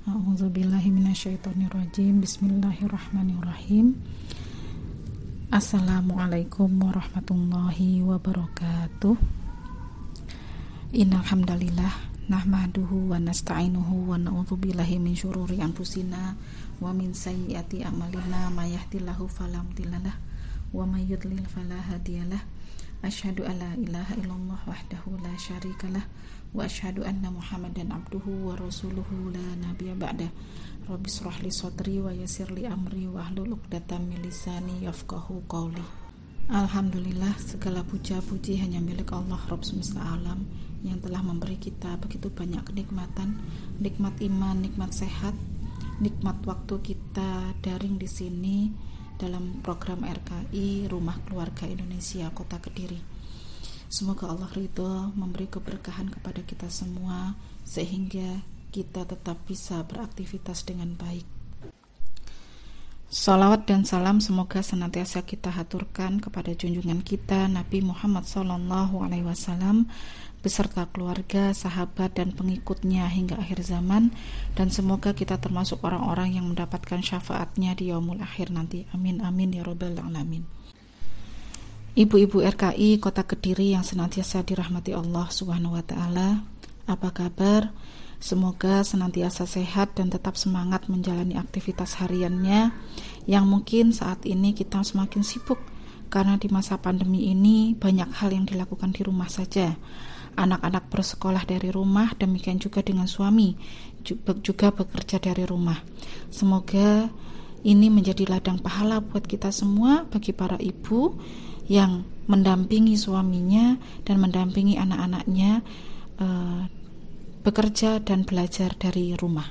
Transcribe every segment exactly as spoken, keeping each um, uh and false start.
A'udzubillahi minasyaitonirrajim. Bismillahirrahmanirrahim. Assalamualaikum warahmatullahi wabarakatuh. Innal hamdalillah nahmaduhu wa nasta'inuhu wa na'udzubillahi min syururi anfusina wa min sayyiati a'malina may yahdihillahu fala mudhillalah wa may yudlil fala hadiyalah. Asyhadu alla ilaha illallah wahdahu la syarikalah wa asyhadu anna Muhammadan abduhu wa rasuluhu la nabiyya ba'da. Rabbi shrah li sadri wa yassir li amri wa hlul 'uqdatam min lisani yafqahu qawli. Alhamdulillah, segala puja-puji hanya milik Allah Rabb semesta alam yang telah memberi kita begitu banyak kenikmatan, nikmat iman, nikmat sehat, nikmat waktu kita daring di sini dalam program R K I Rumah Keluarga Indonesia Kota Kediri. Semoga Allah ridho memberi keberkahan kepada kita semua sehingga kita tetap bisa beraktivitas dengan baik. Salawat dan salam semoga senantiasa kita haturkan kepada junjungan kita Nabi Muhammad Sallallahu Alaihi Wasallam beserta keluarga, sahabat dan pengikutnya hingga akhir zaman, dan semoga kita termasuk orang-orang yang mendapatkan syafaatnya di yaumul akhir nanti. Amin amin ya rabbal alamin. Ibu-ibu R K I Kota Kediri yang senantiasa dirahmati Allah Subhanahu wa taala, apa kabar? Semoga senantiasa sehat dan tetap semangat menjalani aktivitas hariannya yang mungkin saat ini kita semakin sibuk karena di masa pandemi ini banyak hal yang dilakukan di rumah saja. Anak-anak bersekolah dari rumah, demikian juga dengan suami juga bekerja dari rumah. Semoga ini menjadi ladang pahala buat kita semua, bagi para ibu yang mendampingi suaminya dan mendampingi anak-anaknya uh, bekerja dan belajar dari rumah.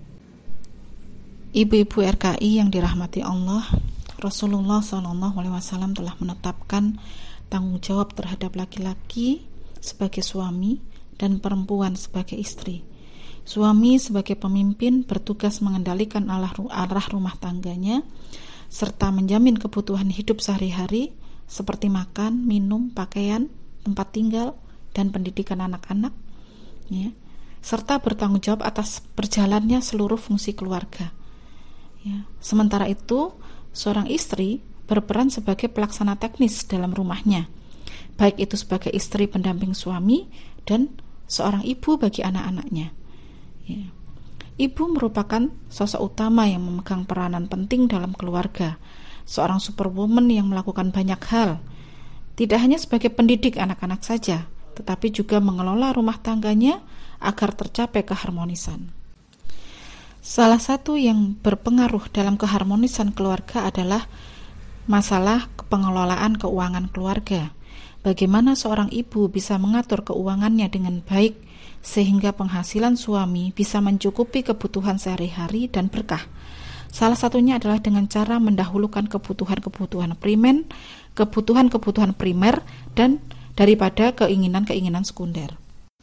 Ibu-ibu R K I yang dirahmati Allah, Rasulullah Shallallahu Alaihi Wasallam telah menetapkan tanggung jawab terhadap laki-laki sebagai suami dan perempuan sebagai istri. Suami sebagai pemimpin bertugas mengendalikan arah rumah tangganya serta menjamin kebutuhan hidup sehari-hari seperti makan, minum, pakaian, tempat tinggal, dan pendidikan anak-anak, ya, serta bertanggung jawab atas berjalannya seluruh fungsi keluarga. Ya. Sementara itu, seorang istri berperan sebagai pelaksana teknis dalam rumahnya, baik itu sebagai istri pendamping suami dan seorang ibu bagi anak-anaknya. Ya. Ibu merupakan sosok utama yang memegang peranan penting dalam keluarga, seorang superwoman yang melakukan banyak hal, tidak hanya sebagai pendidik anak-anak saja, tetapi juga mengelola rumah tangganya agar tercapai keharmonisan. Salah satu yang berpengaruh dalam keharmonisan keluarga adalah masalah pengelolaan keuangan keluarga. Bagaimana seorang ibu bisa mengatur keuangannya dengan baik sehingga penghasilan suami bisa mencukupi kebutuhan sehari-hari dan berkah. Salah satunya adalah dengan cara mendahulukan kebutuhan-kebutuhan primer, kebutuhan-kebutuhan primer dan daripada keinginan-keinginan sekunder.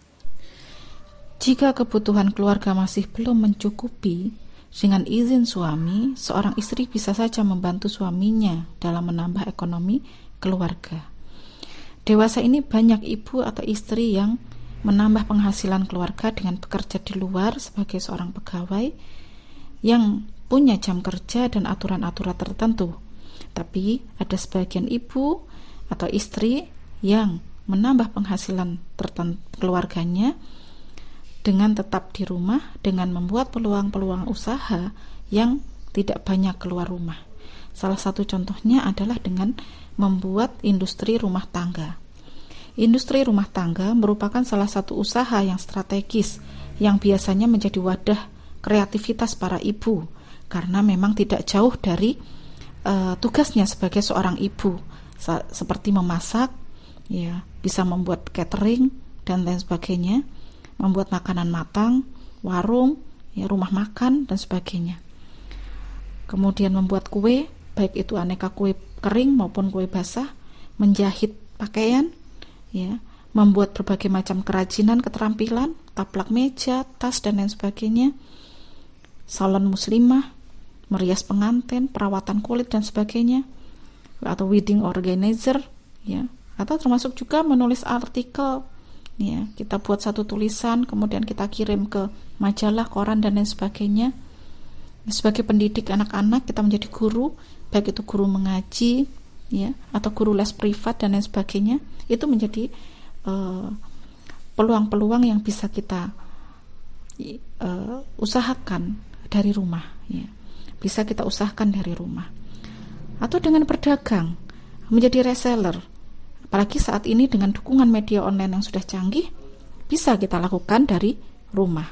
Jika kebutuhan keluarga masih belum mencukupi, dengan izin suami, seorang istri bisa saja membantu suaminya dalam menambah ekonomi keluarga. Dewasa ini banyak ibu atau istri yang menambah penghasilan keluarga dengan bekerja di luar sebagai seorang pegawai yang punya jam kerja dan aturan-aturan tertentu. Tapi ada sebagian ibu atau istri yang menambah penghasilan tertentu keluarganya dengan tetap di rumah, dengan membuat peluang-peluang usaha yang tidak banyak keluar rumah. Salah satu contohnya adalah dengan membuat industri rumah tangga. Industri rumah tangga merupakan salah satu usaha yang strategis yang biasanya menjadi wadah kreativitas para ibu, karena memang tidak jauh dari uh, tugasnya sebagai seorang ibu, Sa- seperti memasak, ya, bisa membuat catering dan lain sebagainya, membuat makanan matang, warung, ya, rumah makan dan sebagainya. Kemudian membuat kue, baik itu aneka kue kering maupun kue basah, menjahit pakaian, ya, membuat berbagai macam kerajinan, keterampilan, taplak meja, tas dan lain sebagainya, salon muslimah, merias pengantin, perawatan kulit dan sebagainya, atau wedding organizer, ya, atau termasuk juga menulis artikel Ya, kita buat satu tulisan, kemudian kita kirim ke majalah, koran dan lain sebagainya. Sebagai pendidik anak-anak, kita menjadi guru, baik itu guru mengaji, ya, atau guru les privat dan lain sebagainya. Itu menjadi uh, peluang-peluang yang bisa kita uh, usahakan dari rumah, ya. Bisa kita usahakan dari rumah. Atau dengan berdagang, menjadi reseller. Apalagi saat ini dengan dukungan media online yang sudah canggih, bisa kita lakukan dari rumah.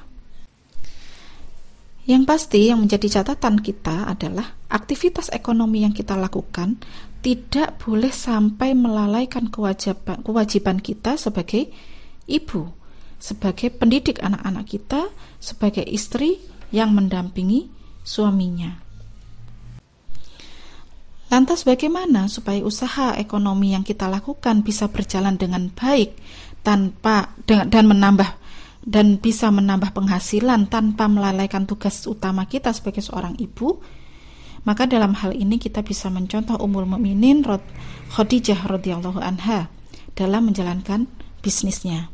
Yang pasti yang menjadi catatan kita adalah aktivitas ekonomi yang kita lakukan tidak boleh sampai melalaikan kewajiban, kewajiban kita sebagai ibu, sebagai pendidik anak-anak kita, sebagai istri yang mendampingi suaminya. Lantas bagaimana supaya usaha ekonomi yang kita lakukan bisa berjalan dengan baik tanpa dan menambah dan bisa menambah penghasilan tanpa melalaikan tugas utama kita sebagai seorang ibu? Maka dalam hal ini kita bisa mencontoh Ummul Mukminin Khadijah radhiyallahu anha dalam menjalankan bisnisnya.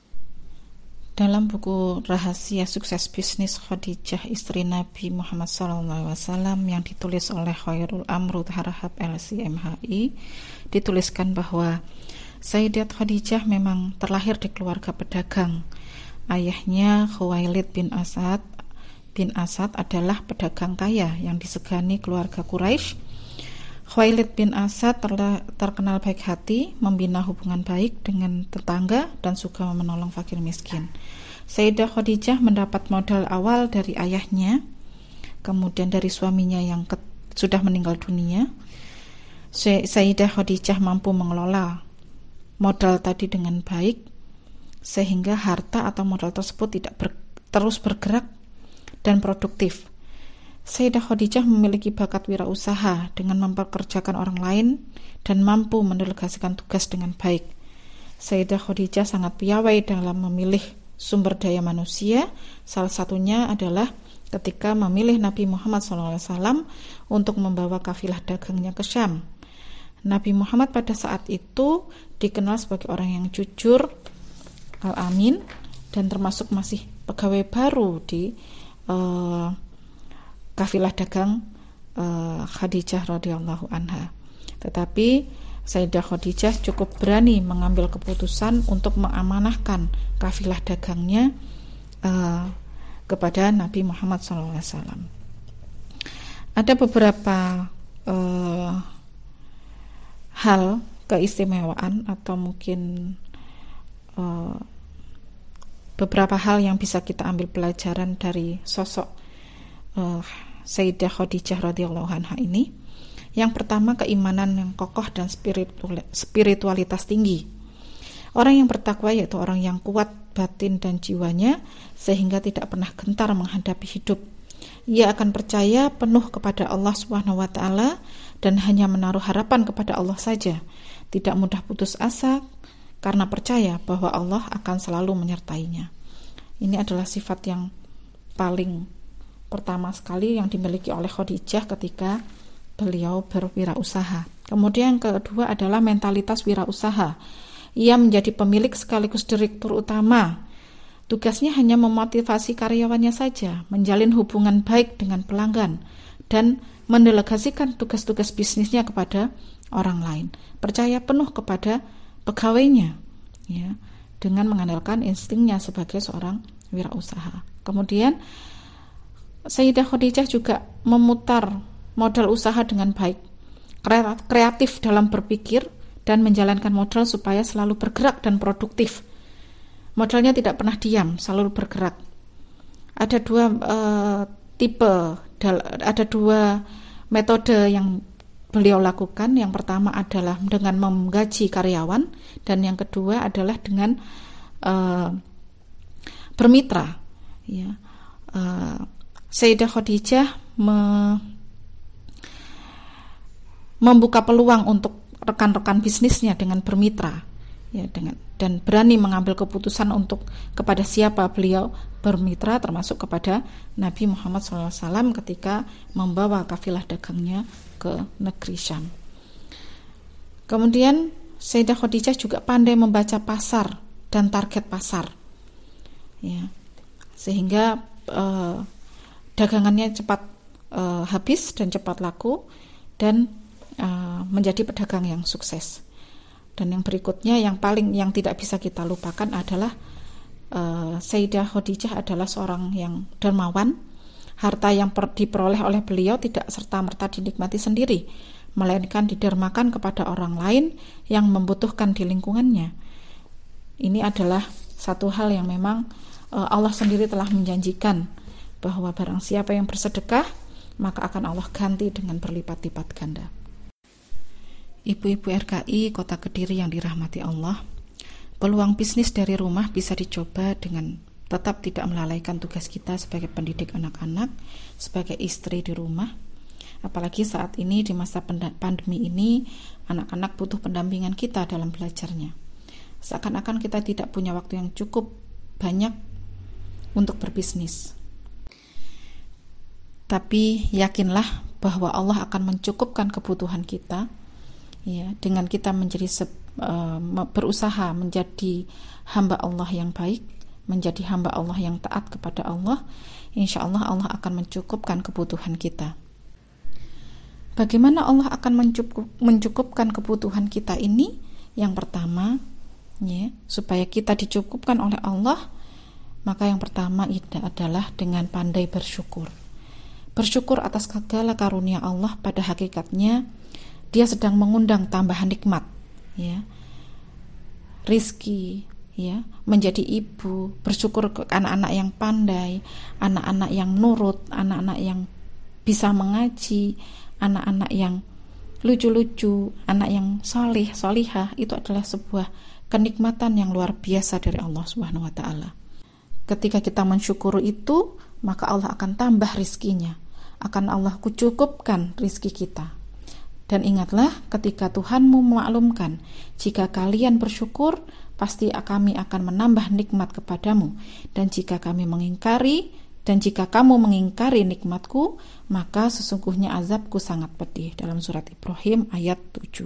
Dalam buku Rahasia Sukses Bisnis Khadijah istri Nabi Muhammad shallallahu alaihi wasallam yang ditulis oleh Khairul Amrud Harahap L C M H I, dituliskan bahwa Sayyidat Khadijah memang terlahir di keluarga pedagang. Ayahnya Khuwailid bin Asad bin Asad adalah pedagang kaya yang disegani keluarga Quraisy. Khuwailid bin Asad terla, terkenal baik hati, membina hubungan baik dengan tetangga dan suka menolong fakir miskin. Sayyidah Khadijah mendapat modal awal dari ayahnya, kemudian dari suaminya yang ke, sudah meninggal dunia. Sayyidah Khadijah mampu mengelola modal tadi dengan baik, sehingga harta atau modal tersebut tidak ber, terus bergerak dan produktif. Sayyidah Khadijah memiliki bakat wirausaha dengan mempekerjakan orang lain dan mampu mendelegasikan tugas dengan baik. Sayyidah Khadijah sangat piawai dalam memilih sumber daya manusia. Salah satunya adalah ketika memilih Nabi Muhammad shallallahu alaihi wasallam untuk membawa kafilah dagangnya ke Syam. Nabi Muhammad pada saat itu dikenal sebagai orang yang jujur, al-amin, dan termasuk masih pegawai baru di uh, kafilah dagang uh, Khadijah radhiyallahu anha. Tetapi Sayyidah Khadijah cukup berani mengambil keputusan untuk mengamanahkan kafilah dagangnya uh, kepada Nabi Muhammad shallallahu alaihi wasallam. Ada beberapa uh, hal keistimewaan atau mungkin uh, beberapa hal yang bisa kita ambil pelajaran dari sosok Uh, Sayyidah Khadijah radhiyallahu anha ini. Yang pertama, keimanan yang kokoh dan spiritual, spiritualitas tinggi. Orang yang bertakwa yaitu orang yang kuat batin dan jiwanya sehingga tidak pernah gentar menghadapi hidup. Ia akan percaya penuh kepada Allah Subhanahu wa taala dan hanya menaruh harapan kepada Allah saja. Tidak mudah putus asa karena percaya bahwa Allah akan selalu menyertainya. Ini adalah sifat yang paling pertama sekali yang dimiliki oleh Khadijah ketika beliau berwirausaha. Kemudian yang kedua adalah mentalitas wirausaha. Ia menjadi pemilik sekaligus direktur utama. Tugasnya hanya memotivasi karyawannya saja, menjalin hubungan baik dengan pelanggan, dan mendelegasikan tugas-tugas bisnisnya kepada orang lain. Percaya penuh kepada pegawainya, ya, dengan mengandalkan instingnya sebagai seorang wirausaha. Kemudian Sayyidah Khadijah juga memutar modal usaha dengan baik, kreatif dalam berpikir dan menjalankan modal supaya selalu bergerak dan produktif. Modalnya tidak pernah diam, selalu bergerak. Ada dua uh, tipe, ada dua metode yang beliau lakukan. Yang pertama adalah dengan menggaji karyawan, dan yang kedua adalah dengan uh, bermitra. Ya. Uh, Sayyidah Khadijah me- membuka peluang untuk rekan-rekan bisnisnya dengan bermitra, ya, dengan dan berani mengambil keputusan untuk kepada siapa beliau bermitra, termasuk kepada Nabi Muhammad shallallahu alaihi wasallam ketika membawa kafilah dagangnya ke negeri Syam. Kemudian Sayyidah Khadijah juga pandai membaca pasar dan target pasar, ya, sehingga eh, dagangannya cepat eh, habis dan cepat laku dan eh, menjadi pedagang yang sukses. Dan yang berikutnya yang paling yang tidak bisa kita lupakan adalah eh, Sayyidah Khadijah adalah seorang yang dermawan. Harta yang per, diperoleh oleh beliau tidak serta-merta dinikmati sendiri, melainkan didermakan kepada orang lain yang membutuhkan di lingkungannya. Ini adalah satu hal yang memang uh, Allah sendiri telah menjanjikan bahwa barang siapa yang bersedekah, maka akan Allah ganti dengan berlipat-lipat ganda. Ibu-ibu R K I Kota Kediri yang dirahmati Allah, peluang bisnis dari rumah bisa dicoba dengan tetap tidak melalaikan tugas kita sebagai pendidik anak-anak, sebagai istri di rumah. Apalagi saat ini di masa pandemi ini, anak-anak butuh pendampingan kita dalam belajarnya. Seakan-akan kita tidak punya waktu yang cukup banyak untuk berbisnis. Tapi yakinlah bahwa Allah akan mencukupkan kebutuhan kita, ya, dengan kita menjadi uh, berusaha menjadi hamba Allah yang baik, menjadi hamba Allah yang taat kepada Allah. Insya Allah Allah akan mencukupkan kebutuhan kita. Bagaimana Allah akan mencukup, mencukupkan kebutuhan kita ini? Yang pertama, ya, supaya kita dicukupkan oleh Allah, maka yang pertama itu adalah dengan pandai bersyukur. Bersyukur atas segala karunia Allah. Pada hakikatnya Dia sedang mengundang tambahan nikmat, ya, rizki, ya, menjadi ibu, bersyukur ke anak-anak yang pandai, anak-anak yang nurut, anak-anak yang bisa mengaji, anak-anak yang lucu-lucu, anak yang solih, solihah. Itu adalah sebuah kenikmatan yang luar biasa dari Allah Subhanahu wa Ta'ala. Ketika kita mensyukuri itu, maka Allah akan tambah rizkinya, akan Allah cukupkan rizki kita. Dan ingatlah, ketika Tuhanmu memaklumkan, jika kalian bersyukur, pasti kami akan menambah nikmat kepadamu, dan jika kami mengingkari dan jika kamu mengingkari nikmatku, maka sesungguhnya azabku sangat pedih. Dalam surat Ibrahim ayat tujuh.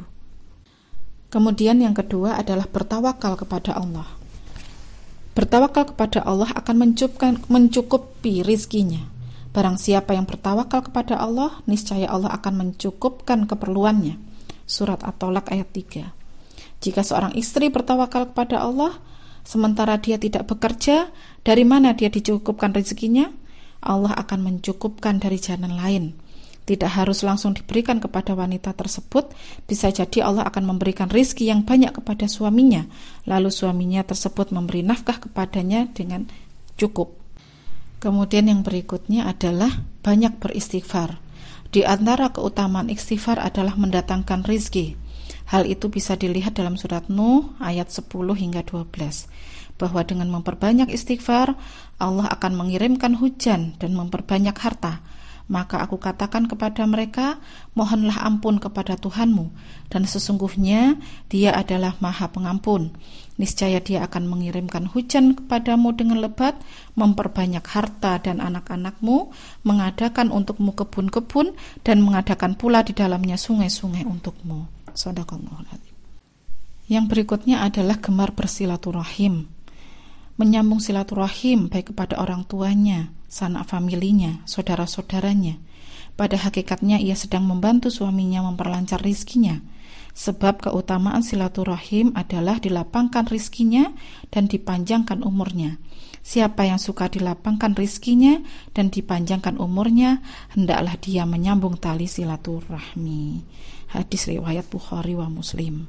Kemudian yang kedua adalah bertawakal kepada Allah. Bertawakal kepada Allah akan mencukupkan, mencukupi rizkinya. Barang siapa yang bertawakal kepada Allah, niscaya Allah akan mencukupkan keperluannya. Surat At-Tolak ayat tiga. Jika seorang istri bertawakal kepada Allah, sementara dia tidak bekerja, dari mana dia dicukupkan rezekinya? Allah akan mencukupkan dari jalan lain. Tidak harus langsung diberikan kepada wanita tersebut. Bisa jadi Allah akan memberikan rezeki yang banyak kepada suaminya, lalu suaminya tersebut memberi nafkah kepadanya dengan cukup. Kemudian yang berikutnya adalah banyak beristighfar. Di antara keutamaan istighfar adalah mendatangkan rezeki. Hal itu bisa dilihat dalam surat Nuh ayat sepuluh hingga dua belas, bahwa dengan memperbanyak istighfar, Allah akan mengirimkan hujan dan memperbanyak harta. Maka aku katakan kepada mereka, mohonlah ampun kepada Tuhanmu, dan sesungguhnya Dia adalah Maha Pengampun. Niscaya Dia akan mengirimkan hujan kepadamu dengan lebat, memperbanyak harta dan anak-anakmu, mengadakan untukmu kebun-kebun, dan mengadakan pula di dalamnya sungai-sungai untukmu. Shadaqallahul adzim. Yang berikutnya adalah gemar bersilaturahim. Menyambung silaturahim baik kepada orang tuanya, sanak familinya, saudara-saudaranya. Pada hakikatnya ia sedang membantu suaminya memperlancar rizkinya. Sebab keutamaan silaturahim adalah dilapangkan rizkinya dan dipanjangkan umurnya. Siapa yang suka dilapangkan rizkinya dan dipanjangkan umurnya, hendaklah dia menyambung tali silaturahmi. Hadis riwayat Bukhari wa Muslim.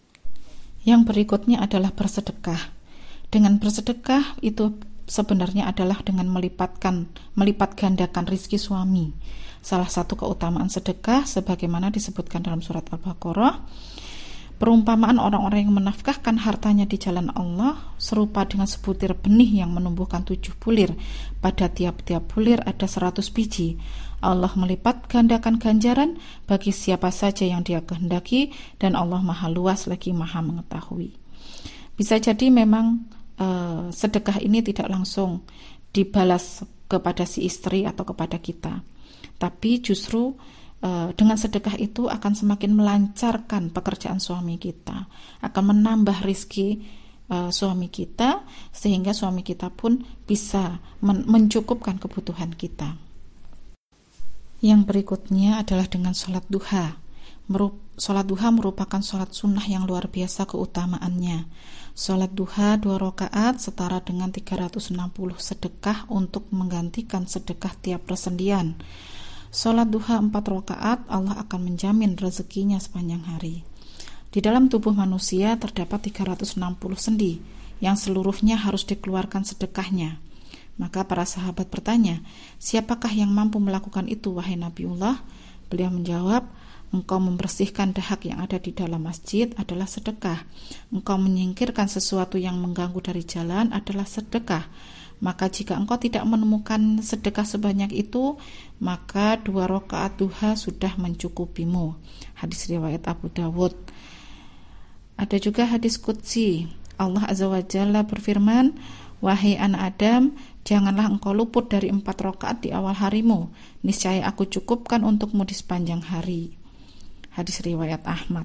Yang berikutnya adalah bersedekah. Dengan bersedekah itu sebenarnya adalah dengan melipatkan, melipat gandakan rizki suami. Salah satu keutamaan sedekah sebagaimana disebutkan dalam surat Al-Baqarah, perumpamaan orang-orang yang menafkahkan hartanya di jalan Allah serupa dengan sebutir benih yang menumbuhkan tujuh bulir. Pada tiap-tiap bulir ada seratus biji. Allah melipat gandakan ganjaran bagi siapa saja yang Dia kehendaki, dan Allah maha luas lagi maha mengetahui. Bisa jadi memang Uh, sedekah ini tidak langsung dibalas kepada si istri atau kepada kita, tapi justru uh, dengan sedekah itu akan semakin melancarkan pekerjaan suami kita, akan menambah rizki uh, suami kita, sehingga suami kita pun bisa men- mencukupkan kebutuhan kita. Yang berikutnya adalah dengan sholat duha. Merup- sholat duha merupakan sholat sunnah yang luar biasa keutamaannya. Sholat duha dua rakaat setara dengan tiga ratus enam puluh sedekah untuk menggantikan sedekah tiap persendian. Sholat duha empat rakaat, Allah akan menjamin rezekinya sepanjang hari. Di dalam tubuh manusia terdapat tiga ratus enam puluh sendi yang seluruhnya harus dikeluarkan sedekahnya. Maka para sahabat bertanya, siapakah yang mampu melakukan itu, wahai Nabiullah? Beliau menjawab, engkau membersihkan dahak yang ada di dalam masjid adalah sedekah. Engkau menyingkirkan sesuatu yang mengganggu dari jalan adalah sedekah. Maka jika engkau tidak menemukan sedekah sebanyak itu, maka dua rakaat duha sudah mencukupimu. Hadis riwayat Abu Dawud. Ada juga hadis qudsi. Allah Azza wa Jalla berfirman, wahai anak Adam, janganlah engkau luput dari empat rakaat di awal harimu. Niscaya aku cukupkan untukmu di sepanjang hari. Hadis riwayat Ahmad.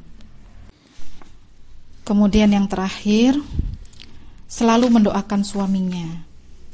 Kemudian yang terakhir, selalu mendoakan suaminya.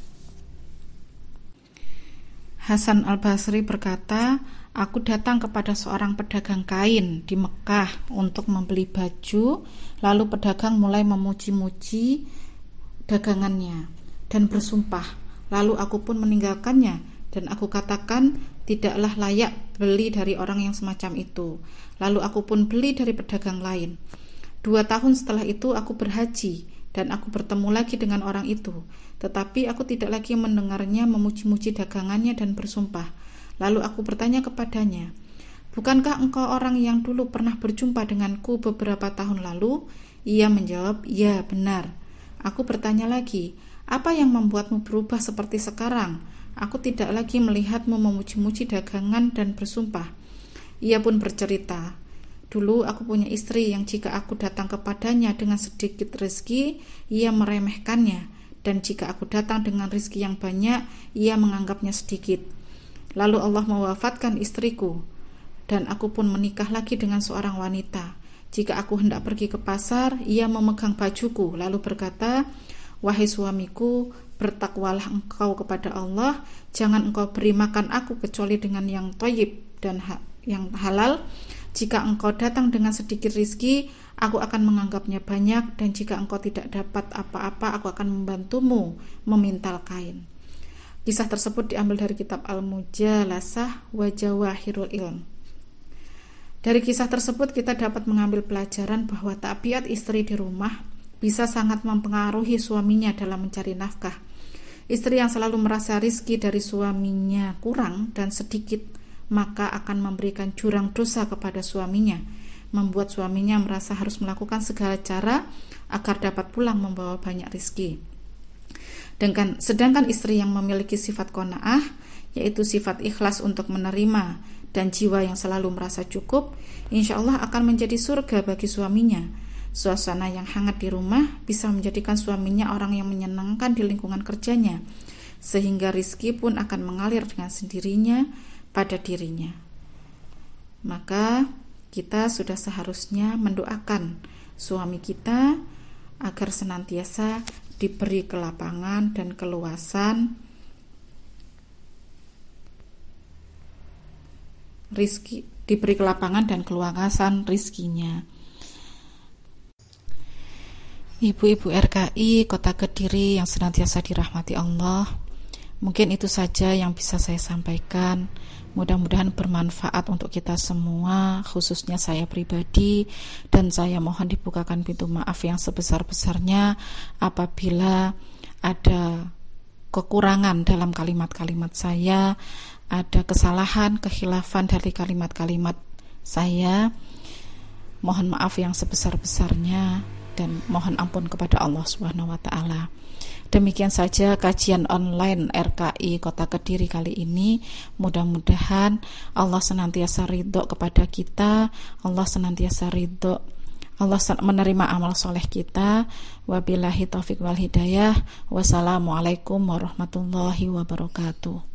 Hasan al-Basri berkata, aku datang kepada seorang pedagang kain di Mekah untuk membeli baju, lalu pedagang mulai memuji-muji dagangannya dan bersumpah, lalu aku pun meninggalkannya dan aku katakan, tidaklah layak beli dari orang yang semacam itu. Lalu aku pun beli dari pedagang lain. Dua tahun setelah itu aku berhaji dan aku bertemu lagi dengan orang itu, tetapi aku tidak lagi mendengarnya memuji-muji dagangannya dan bersumpah. Lalu aku bertanya kepadanya, bukankah engkau orang yang dulu pernah berjumpa denganku beberapa tahun lalu? Ia menjawab, ya benar. Aku bertanya lagi, apa yang membuatmu berubah seperti sekarang? Aku tidak lagi melihatmu memuji-muji dagangan dan bersumpah. Ia pun bercerita, dulu aku punya istri yang jika aku datang kepadanya dengan sedikit rezeki, ia meremehkannya, dan jika aku datang dengan rezeki yang banyak, ia menganggapnya sedikit. Lalu Allah mewafatkan istriku, dan aku pun menikah lagi dengan seorang wanita. Jika aku hendak pergi ke pasar, ia memegang bajuku, lalu berkata, wahai suamiku, bertakwalah engkau kepada Allah, jangan engkau beri makan aku kecuali dengan yang thayyib dan ha- yang halal. Jika engkau datang dengan sedikit rizki, aku akan menganggapnya banyak, dan jika engkau tidak dapat apa-apa, aku akan membantumu memintal kain. Kisah tersebut diambil dari kitab Al-Mujalasah wa Jawahirul Ilm. Dari kisah tersebut kita dapat mengambil pelajaran bahwa tabiat istri di rumah bisa sangat mempengaruhi suaminya dalam mencari nafkah. Istri yang selalu merasa rizki dari suaminya kurang dan sedikit, maka akan memberikan jurang dosa kepada suaminya, membuat suaminya merasa harus melakukan segala cara agar dapat pulang membawa banyak rizki. Dengan, sedangkan istri yang memiliki sifat qanaah, yaitu sifat ikhlas untuk menerima dan jiwa yang selalu merasa cukup, insya Allah akan menjadi surga bagi suaminya. Suasana yang hangat di rumah bisa menjadikan suaminya orang yang menyenangkan di lingkungan kerjanya, sehingga rizki pun akan mengalir dengan sendirinya pada dirinya. Maka kita sudah seharusnya mendoakan suami kita agar senantiasa diberi kelapangan dan keluasan rizki, diberi kelapangan dan keluasan rizkinya. Ibu-ibu R K I Kota Kediri yang senantiasa dirahmati Allah, mungkin itu saja yang bisa saya sampaikan. Mudah-mudahan bermanfaat untuk kita semua, khususnya saya pribadi, dan saya mohon dibukakan pintu maaf yang sebesar-besarnya apabila ada kekurangan dalam kalimat-kalimat saya, ada kesalahan, kekhilafan dari kalimat-kalimat saya. Mohon maaf yang sebesar-besarnya dan mohon ampun kepada Allah Subhanahu wa taala. Demikian saja kajian online R K I Kota Kediri kali ini. Mudah-mudahan Allah senantiasa ridho kepada kita, Allah senantiasa ridho, Allah menerima amal soleh kita. Wabillahi taufik wal hidayah. Wassalamualaikum warahmatullahi wabarakatuh.